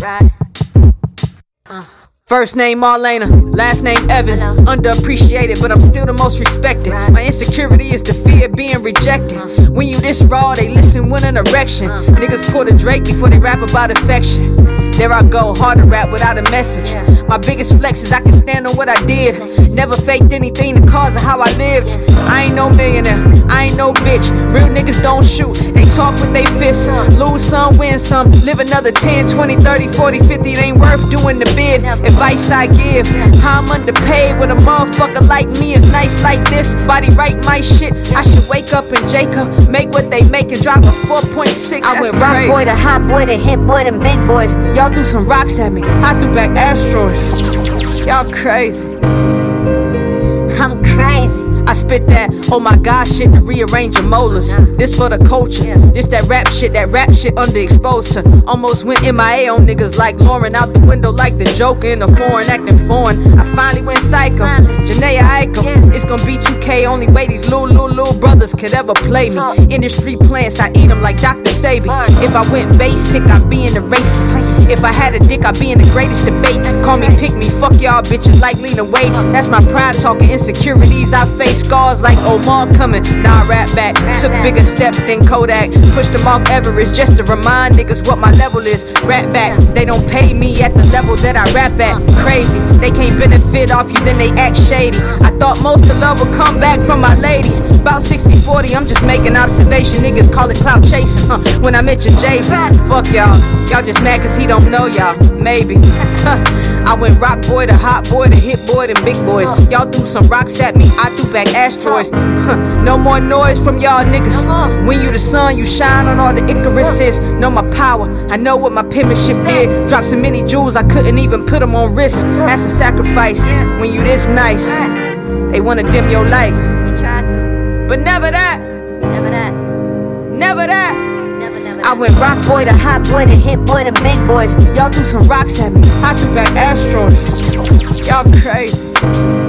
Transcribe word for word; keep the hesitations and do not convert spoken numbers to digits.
Right. Uh. First name Marlena, last name Evans. Underappreciated, but I'm still the most respected. My insecurity is the fear of being rejected. When you this raw, they listen with an erection. Niggas pull the Drake before they rap about affection. There I go, hard to rap without a message. My biggest flex is I can stand on what I did. Never faked anything the cause of how I lived. I ain't no millionaire, I ain't no bitch. Real niggas don't shoot, they talk with they fists. Lose some, win some, live another ten, twenty, thirty, forty, fifty. It ain't worth doing the bid. Advice I give, how I'm underpaid with a motherfucker like me is nice like this. Body right my shit, I should wake up and Jacob make what they make and drop a four point six. I went rock boy to hot boy to hit boy to big boys. Y'all threw some rocks at me, I threw back asteroids. Y'all crazy. I'm crazy. I spit that, oh my god shit to rearrange your molars. This for the culture, this that rap shit, that rap shit underexposed to. Almost went M I A on niggas like Lauren, out the window like the Joker in the foreign, acting foreign. I finally went psycho, Janaea Aiko. It's gonna be two K, only way these little, little, little brothers could ever play me. Industry plants, I eat them like Doctor Sabi. If I went basic, I'd be in the race. If I had a dick, I'd be in the greatest debate. Call me pick me, fuck y'all bitches like Lena Waithe. That's my pride talking, insecurities I face. Scars like Omar coming, now I rap back. Took bigger steps than Kodak. Pushed them off Everest just to remind niggas what my level is. Rap back, they don't pay me at the level that I rap at. Crazy, they can't benefit off you, then they act shady. I thought most of love would come back from my ladies. About sixty forty, I'm just making observation. Niggas call it clout chasing, huh? When I mention Jason, fuck y'all. Y'all just mad cause he don't know y'all, maybe. I went rock boy to hot boy to hit boy to big boys. Y'all threw some rocks at me, I threw back asteroids. No more noise from y'all niggas. When you the sun, you shine on all the Icaruses. Know my power, I know what my penmanship did. Dropped so many jewels, I couldn't even put them on wrist. That's a sacrifice. When you this nice, they wanna dim your light. They try to, but never that. Never that. Never that. Never, never. I went rock boy to hot boy to hit boy to big boys. Y'all threw some rocks at me, I threw back asteroids. Y'all crazy.